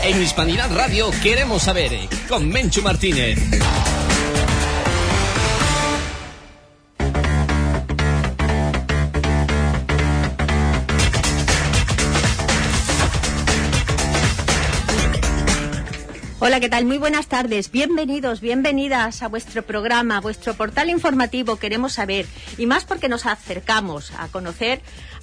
En Hispanidad Radio queremos saber, con Menchu Martínez. Hola, ¿qué tal? Muy buenas tardes. Bienvenidos, bienvenidas a vuestro programa, a vuestro portal informativo Queremos Saber. Y más porque nos acercamos a conocer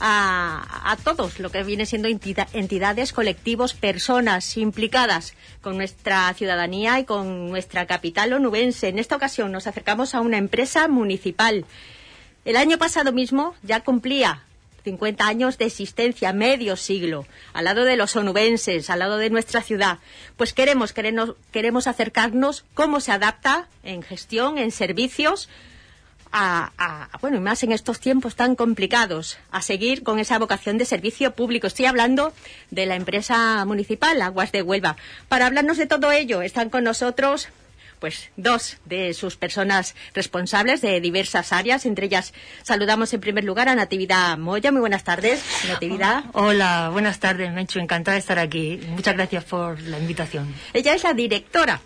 a todos lo que viene siendo entidades, colectivos, personas implicadas con nuestra ciudadanía y con nuestra capital onubense. En esta ocasión nos acercamos a una empresa municipal. El año pasado mismo ya cumplía 50 años de existencia, medio siglo, al lado de los onubenses, al lado de nuestra ciudad. Pues queremos acercarnos cómo se adapta en gestión, en servicios, bueno, y más en estos tiempos tan complicados, a seguir con esa vocación de servicio público. Estoy hablando de la empresa municipal Aguas de Huelva. Para hablarnos de todo ello están con nosotros pues dos de sus personas responsables de diversas áreas. Entre ellas saludamos en primer lugar a Natividad Moya. Muy buenas tardes, Natividad. Hola, buenas tardes, Menchu. Encantada de estar aquí. Muchas gracias por la invitación. Ella es la directora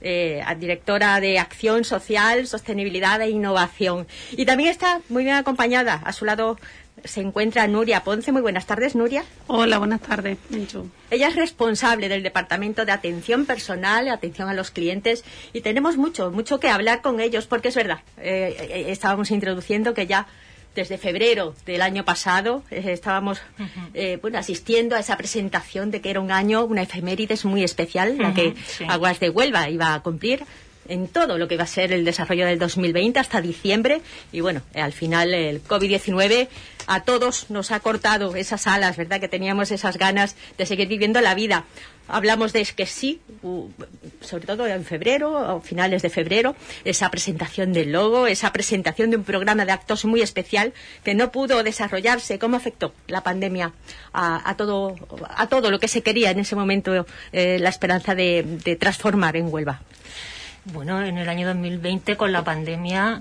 de Acción Social, Sostenibilidad e Innovación. Y también está muy bien acompañada. A su lado se encuentra Nuria Ponce. Muy buenas tardes, Nuria. Hola, buenas tardes, Menchu. Ella es responsable del Departamento de Atención Personal, Atención a los Clientes, y tenemos mucho que hablar con ellos, porque es verdad, estábamos introduciendo que ya desde febrero del año pasado estábamos asistiendo a esa presentación de que era un año, una efemérides muy especial, la que sí. Aguas de Huelva iba a cumplir en todo lo que va a ser el desarrollo del 2020 hasta diciembre. Y bueno, al final el COVID-19 a todos nos ha cortado esas alas, ¿verdad? Que teníamos esas ganas de seguir viviendo la vida. Hablamos de que sí, sobre todo en febrero o finales de febrero, esa presentación del logo, esa presentación de un programa de actos muy especial que no pudo desarrollarse. ¿Cómo afectó la pandemia a todo lo que se quería en ese momento, la esperanza de transformar en Huelva? Bueno, en el año 2020 con la pandemia,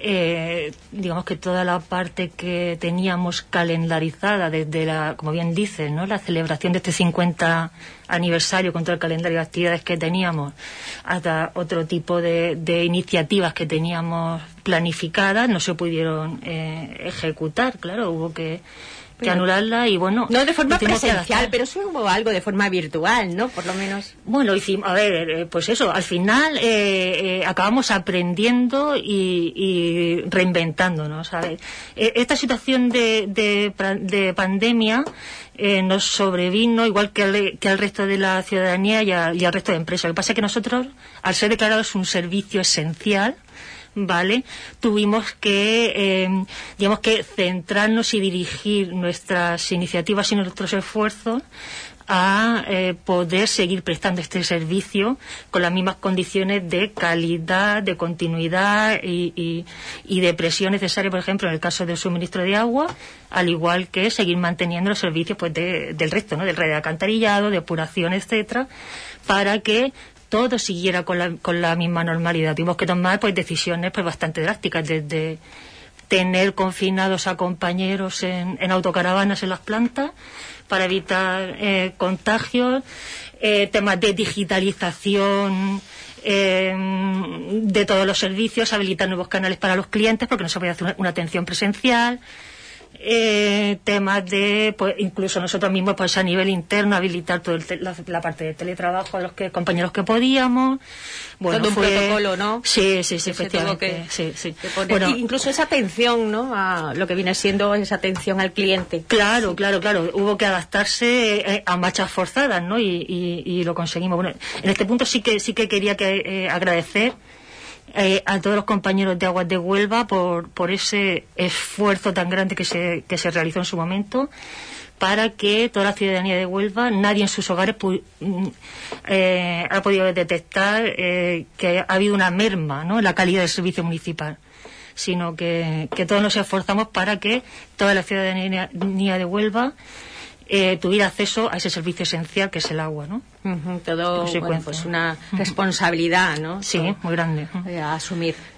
digamos que toda la parte que teníamos calendarizada desde como bien dices, ¿no?, la celebración de este 50 aniversario con todo el calendario de actividades que teníamos, hasta otro tipo de iniciativas que teníamos planificadas, no se pudieron ejecutar. Claro, hubo que anularla y bueno... No de forma presencial, pero sí hubo algo de forma virtual, ¿no? Por lo menos. Bueno, hicimos, pues eso, al final acabamos aprendiendo y reinventándonos, ¿sabes? Esta situación de pandemia nos sobrevino igual que al resto de la ciudadanía y al resto de empresas. Lo que pasa es que nosotros, al ser declarados un servicio esencial, ¿vale?, tuvimos que centrarnos y dirigir nuestras iniciativas y nuestros esfuerzos a poder seguir prestando este servicio con las mismas condiciones de calidad, de continuidad y de presión necesaria, por ejemplo, en el caso del suministro de agua, al igual que seguir manteniendo los servicios pues del resto, ¿no?, del red de alcantarillado, de depuración, etcétera, para que todo siguiera con la misma normalidad. Tuvimos que tomar pues decisiones pues bastante drásticas, desde tener confinados a compañeros en autocaravanas en las plantas para evitar contagios, temas de digitalización de todos los servicios, habilitar nuevos canales para los clientes porque no se podía hacer una atención presencial, temas de, pues incluso nosotros mismos pues a nivel interno habilitar toda la parte de teletrabajo a los compañeros que podíamos. Bueno, todo un protocolo, ¿no? Sí, efectivamente. Sí. Bueno, incluso esa atención, ¿no?, a lo que viene siendo esa atención al cliente. Claro. Hubo que adaptarse a marchas forzadas, ¿no? Y lo conseguimos. Bueno, en este punto sí que quería agradecer a todos los compañeros de Aguas de Huelva por ese esfuerzo tan grande que se realizó en su momento para que toda la ciudadanía de Huelva, nadie en sus hogares ha podido detectar que ha habido una merma, ¿no?, en la calidad del servicio municipal, sino que todos nos esforzamos para que toda la ciudadanía de Huelva tuviera acceso a ese servicio esencial que es el agua, ¿no? Todo, bueno, pues una responsabilidad, ¿no? Sí, muy grande. A asumir.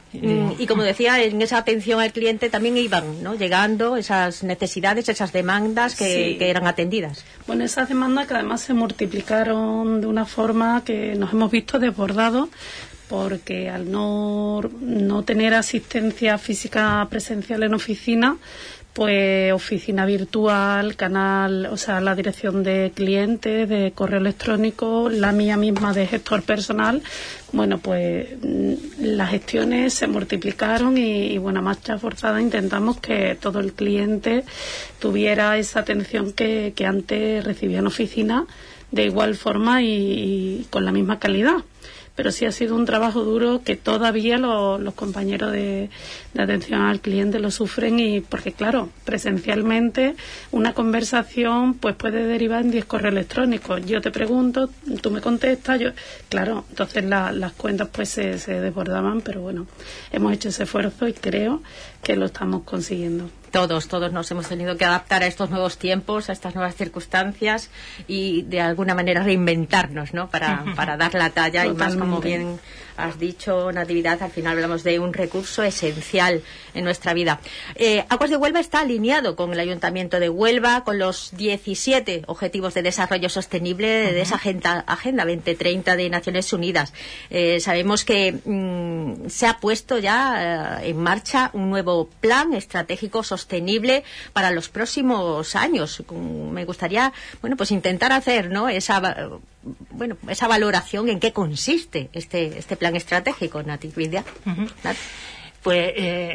Y como decía, en esa atención al cliente también iban, ¿no?, llegando esas necesidades, esas demandas que eran atendidas. Bueno, esas demandas que además se multiplicaron de una forma que nos hemos visto desbordados, porque al no tener asistencia física presencial en oficina, pues oficina virtual, canal, o sea, la dirección de clientes, de correo electrónico, la mía misma de gestor personal, bueno, pues las gestiones se multiplicaron y bueno, a marcha forzada intentamos que todo el cliente tuviera esa atención que antes recibía en oficina de igual forma y con la misma calidad. Pero sí ha sido un trabajo duro que todavía los compañeros de atención al cliente lo sufren, y porque claro, presencialmente una conversación pues puede derivar en 10 correos electrónicos. Yo te pregunto, tú me contestas, claro, entonces las cuentas pues se desbordaban, pero bueno, hemos hecho ese esfuerzo y creo que lo estamos consiguiendo. Todos nos hemos tenido que adaptar a estos nuevos tiempos, a estas nuevas circunstancias y de alguna manera reinventarnos, ¿no?, para dar la talla. Totalmente. Y más, como bien has dicho, Natividad, al final hablamos de un recurso esencial en nuestra vida. Aguas de Huelva está alineado con el Ayuntamiento de Huelva, con los 17 Objetivos de Desarrollo Sostenible de esa Agenda 2030 de Naciones Unidas. Sabemos que se ha puesto ya en marcha un nuevo plan estratégico sostenible para los próximos años. Me gustaría, bueno, pues intentar hacer, ¿no?, esa valoración en qué consiste este plan estratégico, Natividad. Pues,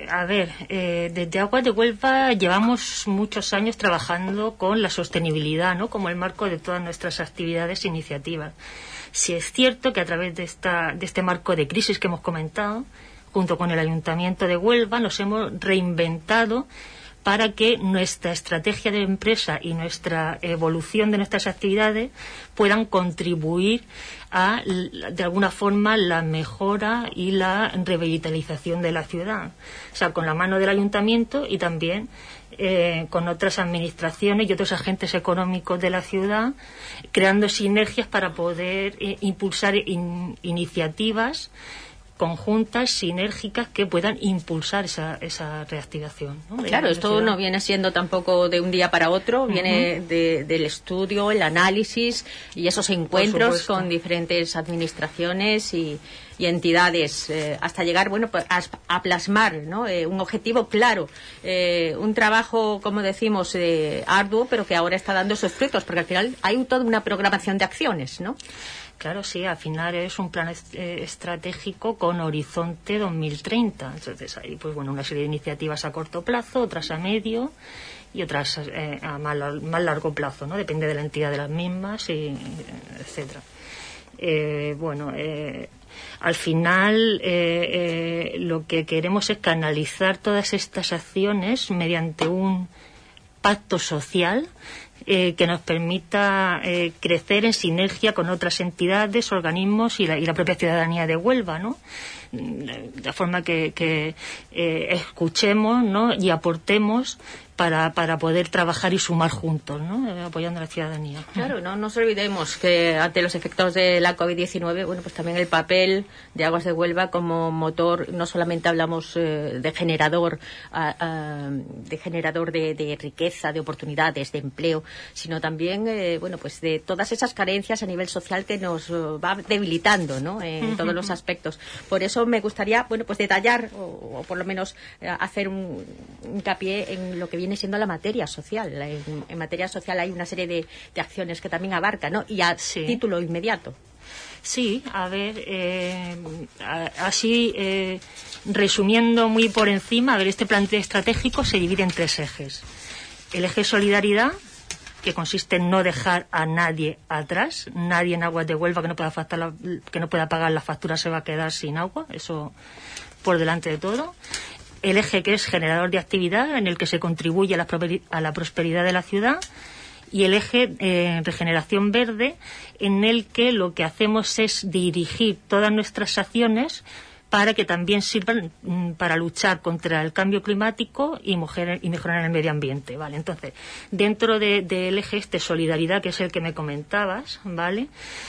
desde Aguas de Huelva llevamos muchos años trabajando con la sostenibilidad, ¿no?, como el marco de todas nuestras actividades e iniciativas. Sí es cierto que a través de este marco de crisis que hemos comentado, junto con el Ayuntamiento de Huelva, nos hemos reinventado para que nuestra estrategia de empresa y nuestra evolución de nuestras actividades puedan contribuir a, de alguna forma, la mejora y la revitalización de la ciudad. O sea, con la mano del ayuntamiento y también con otras administraciones y otros agentes económicos de la ciudad, creando sinergias para poder impulsar iniciativas conjuntas, sinérgicas, que puedan impulsar esa reactivación, ¿no? Claro, esto no viene siendo tampoco de un día para otro, viene del estudio, el análisis y esos encuentros con diferentes administraciones y entidades, hasta llegar, bueno, pues a plasmar, ¿no?, un objetivo claro, un trabajo, como decimos, arduo, pero que ahora está dando sus frutos, porque al final hay toda una programación de acciones, ¿no? Claro, sí, al final es un plan estratégico con horizonte 2030. Entonces hay, pues bueno, una serie de iniciativas a corto plazo, otras a medio y otras a más largo plazo, ¿no? Depende de la entidad de las mismas, etcétera. Al final lo que queremos es canalizar todas estas acciones mediante un pacto social que nos permita crecer en sinergia con otras entidades, organismos y la propia ciudadanía de Huelva, ¿no? De forma que escuchemos, ¿no?, y aportemos para poder trabajar y sumar juntos, ¿no?, apoyando a la ciudadanía. Claro, no nos olvidemos que ante los efectos de la COVID-19, bueno, pues también el papel de Aguas de Huelva como motor, no solamente hablamos de generador de riqueza, de oportunidades, de empleo, sino también, bueno, pues de todas esas carencias a nivel social que nos va debilitando, ¿no?, en todos los aspectos. Por eso me gustaría, bueno, pues detallar o por lo menos hacer un hincapié en lo que viene siendo la materia social. En materia social hay una serie de acciones que también abarca, ¿no?, y a título inmediato. Sí, a ver, así resumiendo muy por encima, este plan estratégico se divide en 3 ejes. El eje solidaridad, que consiste en no dejar a nadie atrás. Nadie en Aguas de Huelva que no pueda pagar la factura se va a quedar sin agua, eso por delante de todo. El eje que es generador de actividad, en el que se contribuye a la prosperidad de la ciudad, y el eje regeneración verde, en el que lo que hacemos es dirigir todas nuestras acciones para que también sirvan para luchar contra el cambio climático y mejorar el medio ambiente, ¿vale? Entonces, dentro del eje solidaridad, que es el que me comentabas, ¿vale?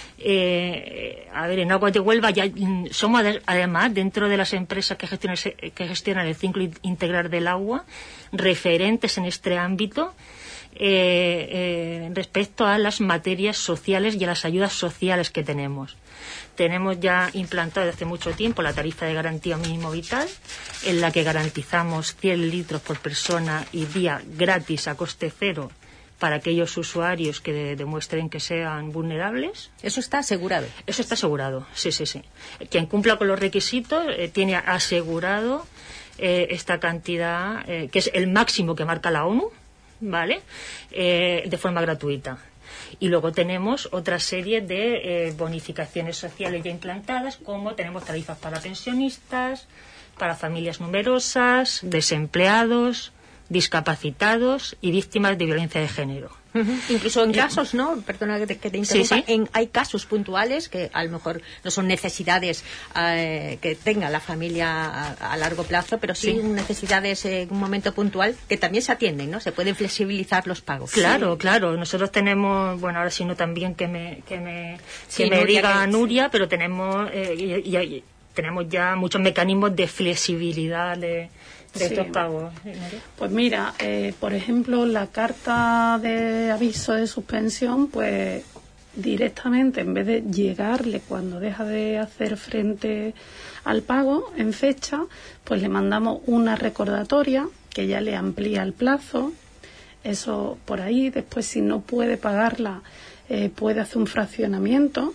En Aguas de Huelva ya somos además, dentro de las empresas que gestionan el ciclo integral del agua, referentes en este ámbito respecto a las materias sociales y a las ayudas sociales que tenemos. Tenemos ya implantado desde hace mucho tiempo la tarifa de garantía mínimo vital, en la que garantizamos 100 litros por persona y día gratis a coste cero para aquellos usuarios que demuestren que sean vulnerables. ¿Eso está asegurado? Eso está asegurado, sí. Quien cumpla con los requisitos tiene asegurado esta cantidad, que es el máximo que marca la ONU, ¿vale? De forma gratuita. Y luego tenemos otra serie de bonificaciones sociales ya implantadas, como tenemos tarifas para pensionistas, para familias numerosas, desempleados, discapacitados y víctimas de violencia de género. Incluso en casos, ¿no? Perdona que te interrumpa. Sí. Hay casos puntuales que a lo mejor no son necesidades que tenga la familia a largo plazo, pero sí necesidades en un momento puntual que también se atienden, ¿no? Se pueden flexibilizar los pagos. Claro. Nosotros tenemos, bueno, ahora sí no también que me Nuria, diga Nuria, pero tenemos tenemos ya muchos mecanismos de flexibilidad de estos pagos. Pues mira, por ejemplo, la carta de aviso de suspensión, pues directamente, en vez de llegarle cuando deja de hacer frente al pago en fecha, pues le mandamos una recordatoria que ya le amplía el plazo. Eso por ahí. Después, si no puede pagarla, puede hacer un fraccionamiento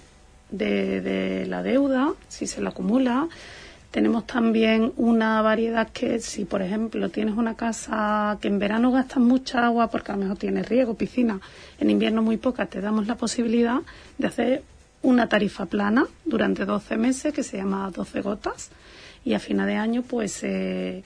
de la deuda, si se la acumula. Tenemos también una variedad que, si por ejemplo tienes una casa que en verano gastas mucha agua porque a lo mejor tienes riego, piscina, en invierno muy poca, te damos la posibilidad de hacer una tarifa plana durante 12 meses que se llama 12 gotas, y a final de año pues se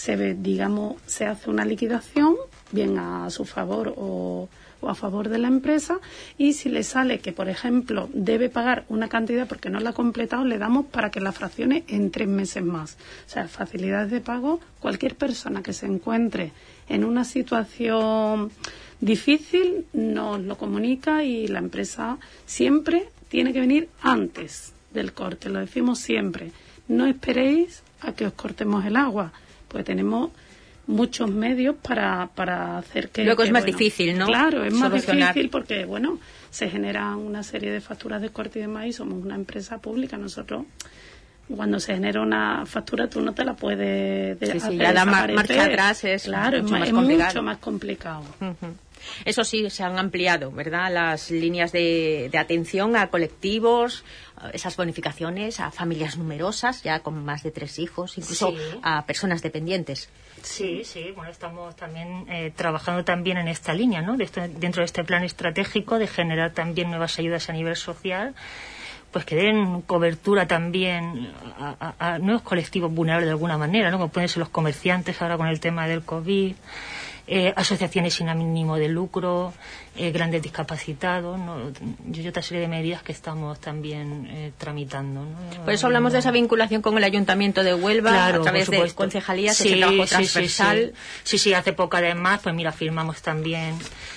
hace una liquidación bien a su favor o a favor de la empresa, y si le sale que, por ejemplo, debe pagar una cantidad porque no la ha completado, le damos para que la fraccione en 3 meses más. O sea, facilidades de pago. Cualquier persona que se encuentre en una situación difícil nos lo comunica, y la empresa siempre tiene que venir antes del corte, lo decimos siempre. No esperéis a que os cortemos el agua, pues tenemos muchos medios para hacer que... Luego es más difícil, ¿no? Claro, es más difícil porque, bueno, se generan una serie de facturas de corte y demás, y somos una empresa pública. Nosotros, cuando se genera una factura, tú no te la puedes hacer ya da marcha atrás, es mucho más complicado. Eso sí, se han ampliado, ¿verdad?, las líneas de atención a colectivos, esas bonificaciones a familias numerosas, ya con más de 3 hijos, incluso a personas dependientes. Sí, bueno, estamos también trabajando también en esta línea, ¿no? Dentro de este plan estratégico de generar también nuevas ayudas a nivel social, pues que den cobertura también a nuevos colectivos vulnerables de alguna manera, ¿no? Como pueden ser los comerciantes ahora con el tema del COVID, asociaciones sin ánimo de lucro, grandes discapacitados, ¿no? Y otra serie de medidas que estamos también tramitando, ¿no? Por eso hablamos de esa vinculación con el Ayuntamiento de Huelva, a través de concejalías, ese trabajo transversal. Sí, hace poco además, pues mira, firmamos también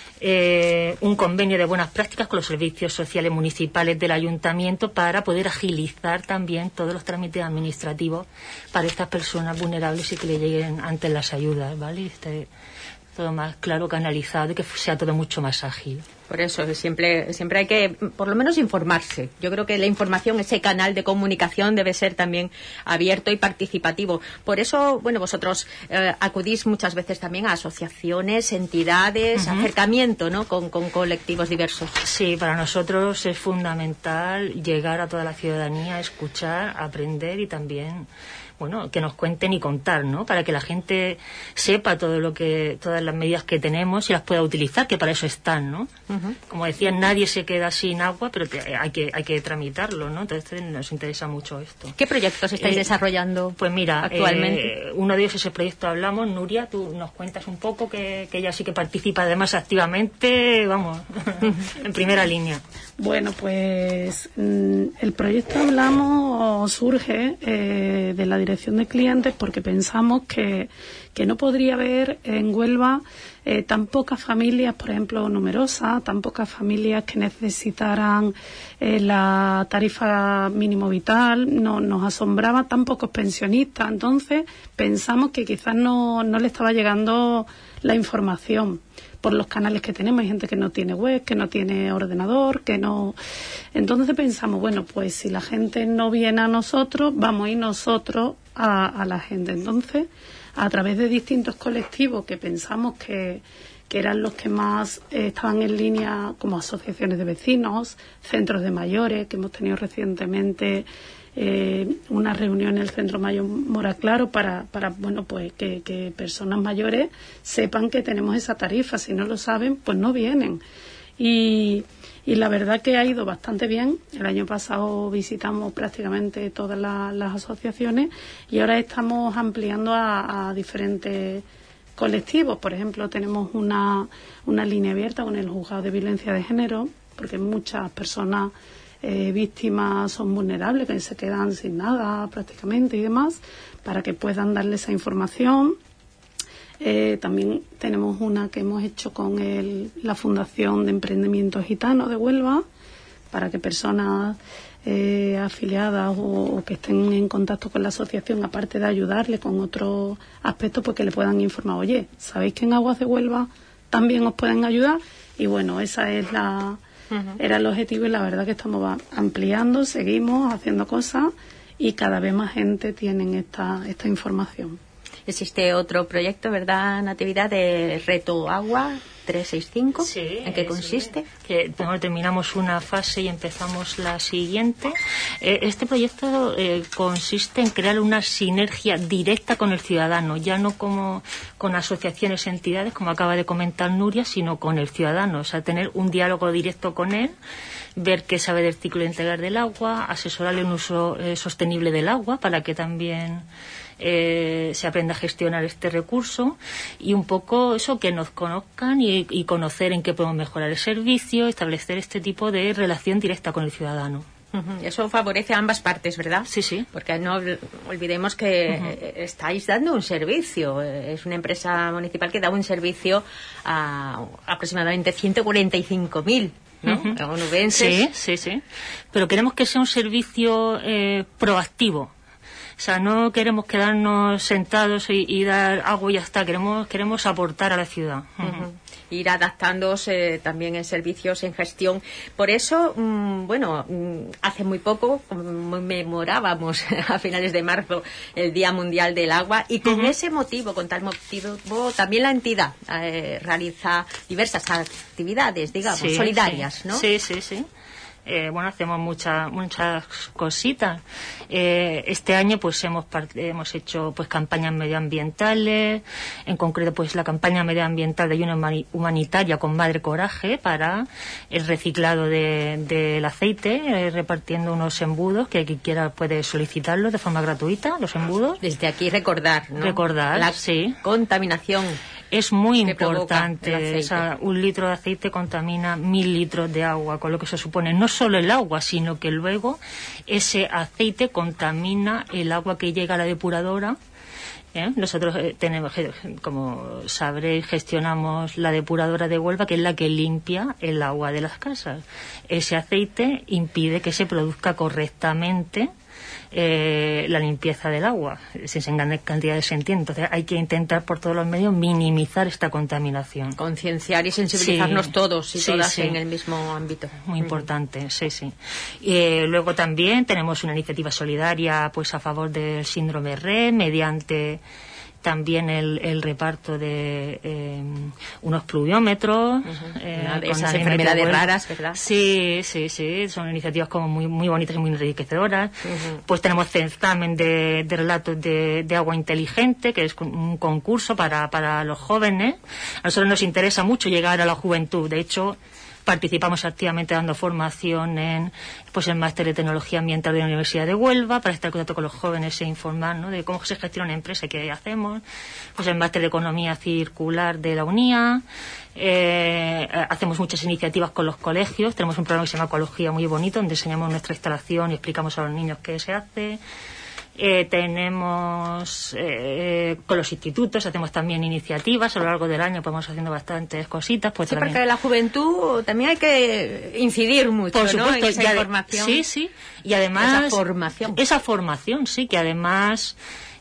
un convenio de buenas prácticas con los servicios sociales municipales del Ayuntamiento para poder agilizar también todos los trámites administrativos para estas personas vulnerables y que le lleguen antes las ayudas, ¿vale? Todo más claro, canalizado, y que sea todo mucho más ágil. Por eso siempre hay que, por lo menos, informarse. Yo creo que la información, ese canal de comunicación, debe ser también abierto y participativo. Por eso, bueno, vosotros acudís muchas veces también a asociaciones, entidades, acercamiento, ¿no?, con colectivos diversos. Sí, para nosotros es fundamental llegar a toda la ciudadanía, escuchar, aprender y también, bueno, que nos cuenten y contar, ¿no? Para que la gente sepa todas las medidas que tenemos y las pueda utilizar, que para eso están, ¿no? Como decía, nadie se queda sin agua, pero hay que tramitarlo, ¿no? Entonces nos interesa mucho esto. ¿Qué proyectos estáis desarrollando? Pues mira, actualmente uno de ellos es el proyecto Hablamos. Nuria, tú nos cuentas un poco, que ella sí que participa además activamente, vamos, en primera línea. Bueno, pues el proyecto Hablamos surge de la dirección de clientes porque pensamos que no podría haber en Huelva tan pocas familias, por ejemplo, numerosas, tan pocas familias que necesitaran la tarifa mínimo vital. Nos asombraba tan pocos pensionistas. Entonces pensamos que quizás no le estaba llegando la información por los canales que tenemos. Hay gente que no tiene web, que no tiene ordenador, que no... Entonces pensamos, bueno, pues si la gente no viene a nosotros, vamos a ir nosotros a la gente. Entonces, a través de distintos colectivos que pensamos que eran los que más estaban en línea, como asociaciones de vecinos, centros de mayores, que hemos tenido recientemente una reunión en el Centro Mayor Mora Claro para bueno, pues que personas mayores sepan que tenemos esa tarifa. Si no lo saben, pues no vienen. Y la verdad que ha ido bastante bien. El año pasado visitamos prácticamente todas las asociaciones y ahora estamos ampliando a diferentes colectivos. Por ejemplo, tenemos una línea abierta con el Juzgado de Violencia de Género, porque muchas personas víctimas son vulnerables, que se quedan sin nada prácticamente y demás, para que puedan darle esa información. También tenemos una que hemos hecho con la Fundación de Emprendimiento Gitano de Huelva, para que personas afiliadas o que estén en contacto con la asociación, aparte de ayudarle con otros aspectos, pues que le puedan informar, oye, ¿sabéis que en Aguas de Huelva también os pueden ayudar? Y bueno, esa es era el objetivo, y la verdad que estamos ampliando, seguimos haciendo cosas y cada vez más gente tiene esta información. Existe otro proyecto, ¿verdad, Natividad, de Reto Agua 365? Sí. ¿En qué consiste? Que terminamos una fase y empezamos la siguiente. Este proyecto consiste en crear una sinergia directa con el ciudadano, ya no como con asociaciones, entidades, como acaba de comentar Nuria, sino con el ciudadano. O sea, tener un diálogo directo con él, ver qué sabe del ciclo integral del agua, asesorarle un uso sostenible del agua para que también se aprenda a gestionar este recurso, y un poco eso, que nos conozcan y conocer en qué podemos mejorar el servicio, establecer este tipo de relación directa con el ciudadano. Eso favorece a ambas partes, ¿verdad? Sí, sí. Porque no olvidemos que estáis dando un servicio. Es una empresa municipal que da un servicio a aproximadamente 145.000, ¿no? Onubenses. Sí. Pero queremos que sea un servicio proactivo. O sea, no queremos quedarnos sentados y dar agua y ya está. Queremos aportar a la ciudad. Ir adaptándose también en servicios, en gestión. Por eso, hace muy poco conmemorábamos a finales de marzo el Día Mundial del Agua, y con ese motivo, con tal motivo, también la entidad realiza diversas actividades, digamos, solidarias, ¿no? Sí. Hacemos muchas cositas. Este año pues hemos hecho pues campañas medioambientales, en concreto pues la campaña medioambiental de ayuda humanitaria con Madre Coraje para el reciclado del aceite, repartiendo unos embudos que quien quiera puede solicitarlos de forma gratuita, los embudos. Desde aquí recordar, ¿no? La contaminación. Es muy importante. O sea, 1 litro de aceite contamina 1.000 litros de agua, con lo que se supone no solo el agua, sino que luego ese aceite contamina el agua que llega a la depuradora. Nosotros tenemos, como sabréis, gestionamos la depuradora de Huelva, que es la que limpia el agua de las casas. Ese aceite impide que se produzca correctamente la limpieza del agua, sin grandes cantidades se entiende. Entonces hay que intentar por todos los medios minimizar esta contaminación. Concienciar y sensibilizarnos todos y todas en el mismo ámbito. Muy importante, sí. Luego también tenemos una iniciativa solidaria pues a favor del síndrome REM, mediante también el reparto de unos pluviómetros. De esas enfermedades raras, ¿verdad? Sí, son iniciativas como muy bonitas y muy enriquecedoras. Pues tenemos certamen de relatos de agua inteligente, que es un concurso para los jóvenes. A nosotros nos interesa mucho llegar a la juventud. De hecho, participamos activamente dando formación en el máster de tecnología ambiental de la Universidad de Huelva, para estar en contacto con los jóvenes e informar, ¿no?, de cómo se gestiona una empresa y qué hacemos. Pues el máster de economía circular de la UNIA. Hacemos muchas iniciativas con los colegios. Tenemos un programa que se llama Ecología muy bonito, donde enseñamos nuestra instalación y explicamos a los niños qué se hace. Tenemos con los institutos, hacemos también iniciativas a lo largo del año, podemos haciendo bastantes cositas. Pues sí, también, porque la juventud también hay que incidir mucho, por supuesto, ¿no?, en esa información. Sí, y además esa formación, sí, que además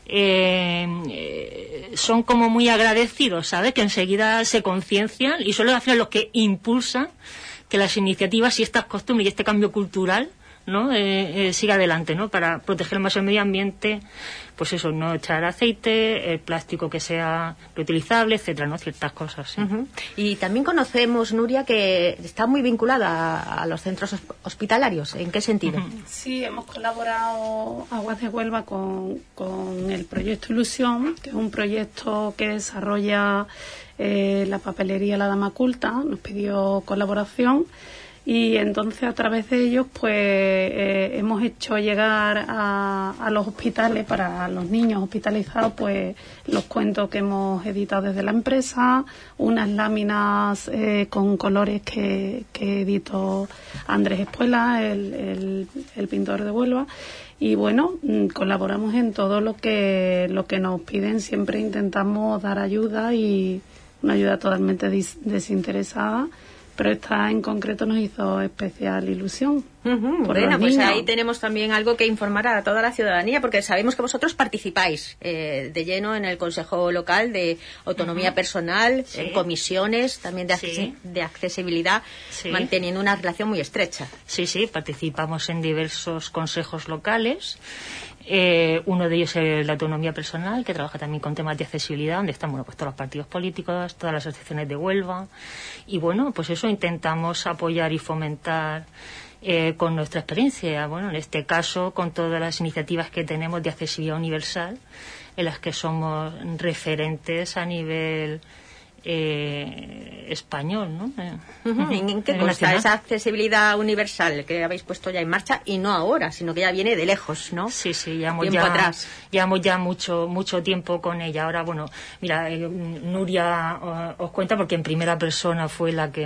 son como muy agradecidos, ¿sabes?, que enseguida se conciencian, y son al final los que impulsan que las iniciativas y estas costumbres y este cambio cultural, ¿no?, siga adelante, ¿no?, para proteger más el medio ambiente. Pues eso, no echar aceite, el plástico que sea reutilizable, etcétera, ¿no?, ciertas cosas, sí. Y también conocemos, Nuria, que está muy vinculada a los centros hospitalarios. ¿En qué sentido? Sí, hemos colaborado Aguas de Huelva con el proyecto Ilusión, que es un proyecto que desarrolla la papelería La Dama Culta. Nos pidió colaboración. Y entonces, a través de ellos, pues hemos hecho llegar a los hospitales, para los niños hospitalizados, pues los cuentos que hemos editado desde la empresa, unas láminas con colores que editó Andrés Espuela, el pintor de Huelva. Y bueno, colaboramos en todo lo que nos piden. Siempre intentamos dar ayuda, y una ayuda totalmente desinteresada. Pero esta en concreto nos hizo especial ilusión. Bueno, pues ahí tenemos también algo que informar a toda la ciudadanía, porque sabemos que vosotros participáis de lleno en el Consejo Local de Autonomía Personal, en comisiones también de accesibilidad, manteniendo una relación muy estrecha. Sí, participamos en diversos consejos locales. Uno de ellos es la Autonomía Personal, que trabaja también con temas de accesibilidad, donde están pues todos los partidos políticos, todas las asociaciones de Huelva, y bueno, pues eso intentamos apoyar y fomentar con nuestra experiencia, bueno, en este caso con todas las iniciativas que tenemos de accesibilidad universal, en las que somos referentes a nivel español, ¿no? ¿En qué consta esa accesibilidad universal que habéis puesto ya en marcha, y no ahora, sino que ya viene de lejos, ¿no? Sí, llevamos ya mucho tiempo con ella. Ahora, bueno, mira, Nuria os cuenta, porque en primera persona fue la que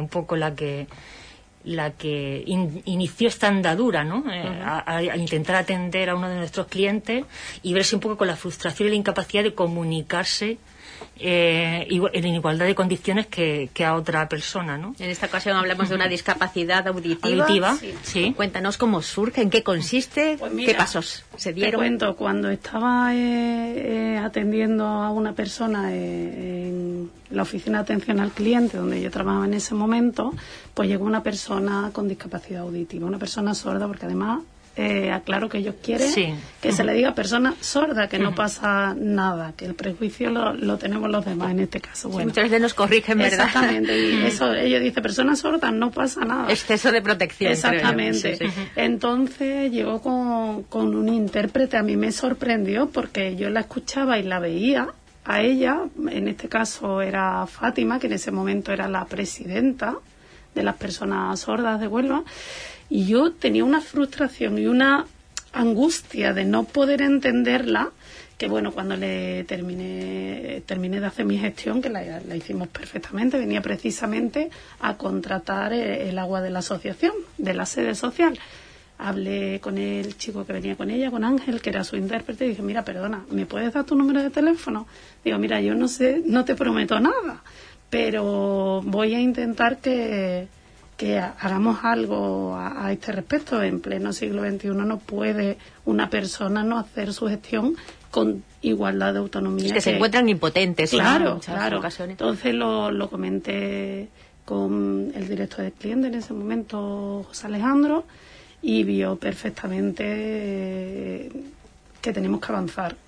inició esta andadura, ¿no? A intentar atender a uno de nuestros clientes y verse un poco con la frustración y la incapacidad de comunicarse en igualdad de condiciones que a otra persona, ¿no? En esta ocasión hablamos de una discapacidad auditiva. Sí. Cuéntanos cómo surge, en qué consiste, pues mira, qué pasos se dieron. Te cuento, cuando estaba atendiendo a una persona en la oficina de atención al cliente, donde yo trabajaba en ese momento, pues llegó una persona con discapacidad auditiva, una persona sorda, porque además aclaro que ellos quieren que se le diga persona sorda, que no pasa nada, que el prejuicio lo tenemos los demás en este caso. Bueno, muchas veces nos corrigen, ¿verdad? Exactamente, y eso, ellos dicen persona sorda, no pasa nada. Exceso de protección. Exactamente. Entonces llegó con un intérprete. A mí me sorprendió, porque yo la escuchaba y la veía a ella, en este caso era Fátima, que en ese momento era la presidenta de las personas sordas de Huelva. Y yo tenía una frustración y una angustia de no poder entenderla, que bueno, cuando le terminé de hacer mi gestión, que la hicimos perfectamente, venía precisamente a contratar el agua de la asociación, de la sede social. Hablé con el chico que venía con ella, con Ángel, que era su intérprete, y dije, mira, perdona, ¿me puedes dar tu número de teléfono? Digo, mira, yo no sé, no te prometo nada, pero voy a intentar que hagamos algo a este respecto. En pleno siglo XXI no puede una persona no hacer su gestión con igualdad de autonomía. Es que se encuentran impotentes, claro, en claro. Ocasiones. Entonces lo comenté con el director del cliente en ese momento, José Alejandro, y vio perfectamente que tenemos que avanzar.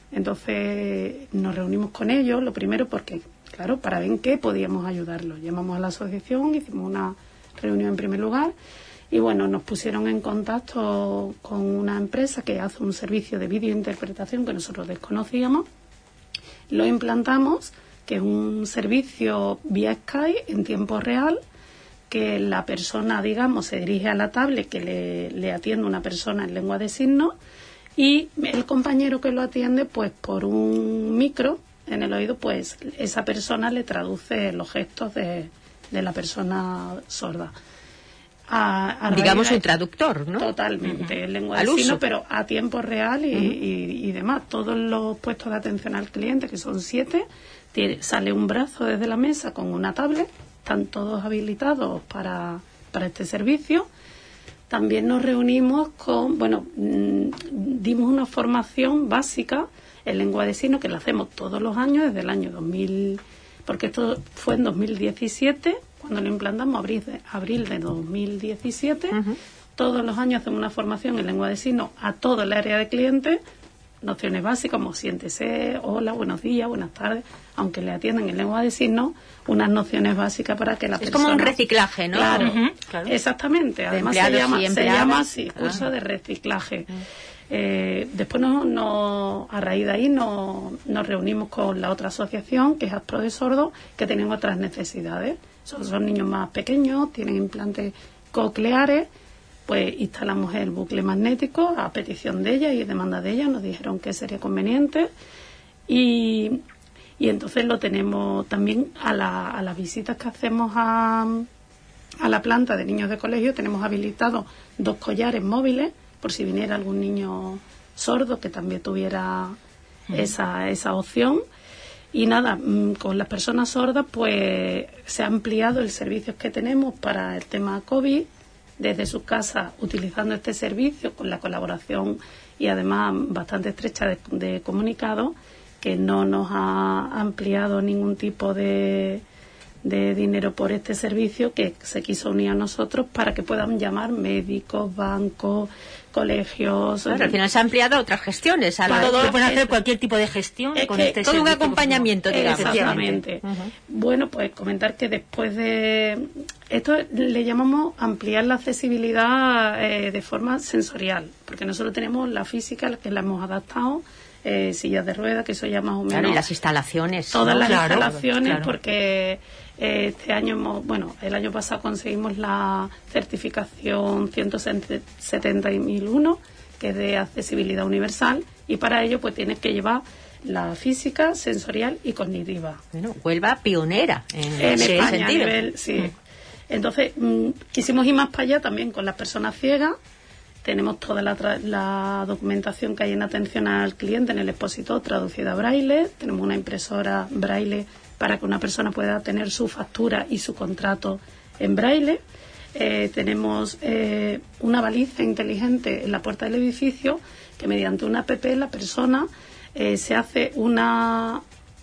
Entonces nos reunimos con ellos, lo primero porque, claro, para ver en qué podíamos ayudarlos. Llamamos a la asociación, hicimos una reunión en primer lugar y bueno, nos pusieron en contacto con una empresa que hace un servicio de videointerpretación que nosotros desconocíamos. Lo implantamos, que es un servicio vía Skype en tiempo real, que la persona, digamos, se dirige a la tablet que le atiende una persona en lengua de signos y el compañero que lo atiende, pues por un micro en el oído, pues esa persona le traduce los gestos de la persona sorda. Digamos un traductor, ¿no? Totalmente, en lengua de signos, pero a tiempo real y demás. Todos los puestos de atención al cliente, que son 7, sale un brazo desde la mesa con una tablet, están todos habilitados para este servicio. También nos reunimos dimos una formación básica en lengua de signos que la hacemos todos los años desde el año 2000, porque esto fue en 2017, cuando lo implantamos, abril de 2017. Todos los años hacemos una formación en lengua de signos a todo el área de clientes, nociones básicas como siéntese, hola, buenos días, buenas tardes, aunque le atiendan en lengua de signos, unas nociones básicas para que la persona... Es como un reciclaje, ¿no? Claro, claro. Exactamente. Además se llama así, curso de reciclaje. Después a raíz de ahí nos reunimos con la otra asociación, que es ASPRO de Sordos, que tienen otras necesidades. Son niños más pequeños, tienen implantes cocleares, pues instalamos el bucle magnético a petición de ella y demanda de ella, nos dijeron que sería conveniente y entonces lo tenemos también a las visitas que hacemos a la planta de niños de colegio. Tenemos habilitados 2 collares móviles por si viniera algún niño sordo que también tuviera esa opción. Y nada, con las personas sordas pues se ha ampliado el servicio que tenemos para el tema COVID desde sus casas, utilizando este servicio con la colaboración y además bastante estrecha de comunicado, que no nos ha ampliado ningún tipo de dinero por este servicio, que se quiso unir a nosotros para que puedan llamar médicos, bancos, colegios. Claro, al final se ha ampliado a otras gestiones. Se pueden hacer cualquier tipo de gestión con este todo un acompañamiento, digamos. Exactamente. Bueno, pues comentar que después de esto le llamamos ampliar la accesibilidad de forma sensorial, porque nosotros tenemos la física, que la hemos adaptado, sillas de ruedas, que eso ya más o menos... Claro, y las instalaciones. Todas las instalaciones, porque este año el año pasado conseguimos la certificación 170.001, que es de accesibilidad universal, y para ello pues tienes que llevar la física, sensorial y cognitiva. Bueno, Huelva pionera en España, sentido. A nivel, sí. Entonces, quisimos ir más para allá también con las personas ciegas. Tenemos toda la documentación que hay en atención al cliente en el expositor traducida a braille. Tenemos una impresora braille para que una persona pueda tener su factura y su contrato en braille. Tenemos una baliza inteligente en la puerta del edificio que mediante una app la persona se hace una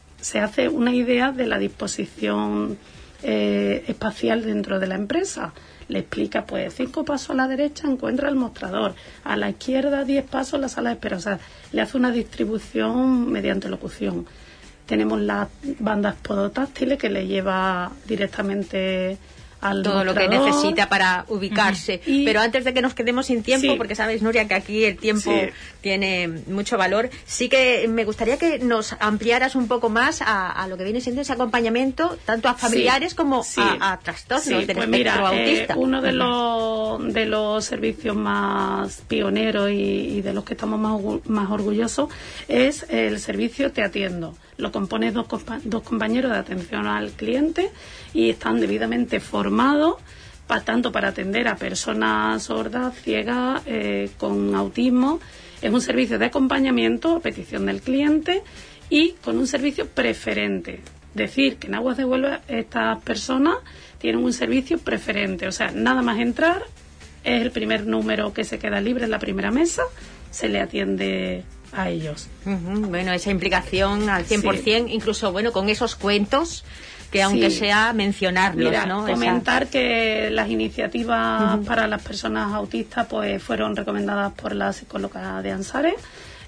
idea de la disposición espacial dentro de la empresa. Le explica, pues, 5 pasos a la derecha encuentra el mostrador, a la izquierda 10 pasos la sala de espera. O sea, le hace una distribución mediante locución. Tenemos las bandas podotáctiles que le lleva directamente al todo mostrador. Lo que necesita para ubicarse. Pero antes de que nos quedemos sin tiempo, porque sabéis, Nuria, que aquí el tiempo tiene mucho valor, sí que me gustaría que nos ampliaras un poco más a lo que viene siendo ese acompañamiento, tanto a familiares como a trastornos del espectro autista. Uno de los servicios más pioneros y de los que estamos más orgullosos es el servicio Te Atiendo. Lo componen dos compañeros de atención al cliente y están debidamente formados tanto para atender a personas sordas, ciegas, con autismo. Es un servicio de acompañamiento a petición del cliente y con un servicio preferente. Decir que en Aguas de Huelva estas personas tienen un servicio preferente. O sea, nada más entrar, es el primer número que se queda libre en la primera mesa, se le atiende a ellos. Bueno, esa implicación al 100%, incluso con esos cuentos que aunque sea mencionarlos. Mira, ¿no? Comentar que las iniciativas para las personas autistas pues fueron recomendadas por la psicóloga de Ansares.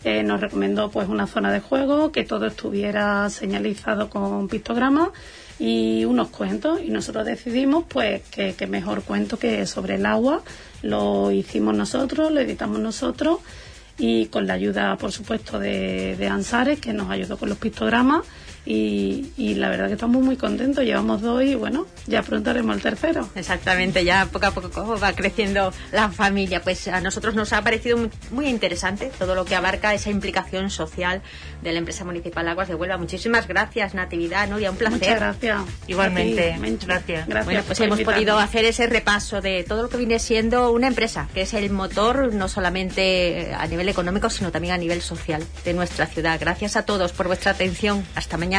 nos recomendó pues una zona de juego, que todo estuviera señalizado con pictogramas y unos cuentos, y nosotros decidimos pues que mejor cuento que sobre el agua. Lo hicimos nosotros, lo editamos nosotros, y con la ayuda, por supuesto, de Ansares, que nos ayudó con los pictogramas, y la verdad que estamos muy contentos. Llevamos 2 y bueno, ya pronto haremos el tercero. Exactamente, ya poco a poco va creciendo la familia. Pues a nosotros nos ha parecido muy interesante todo lo que abarca esa implicación social de la empresa municipal Aguas de Huelva. Muchísimas gracias, Natividad, Nuria, un placer. Muchas gracias. Igualmente, gracias. Bueno, pues hemos podido hacer ese repaso de todo lo que viene siendo una empresa, que es el motor no solamente a nivel económico, sino también a nivel social de nuestra ciudad. Gracias a todos por vuestra atención. Hasta mañana.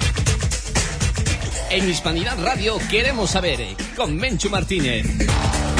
En Hispanidad Radio queremos saber, con Menchu Martínez.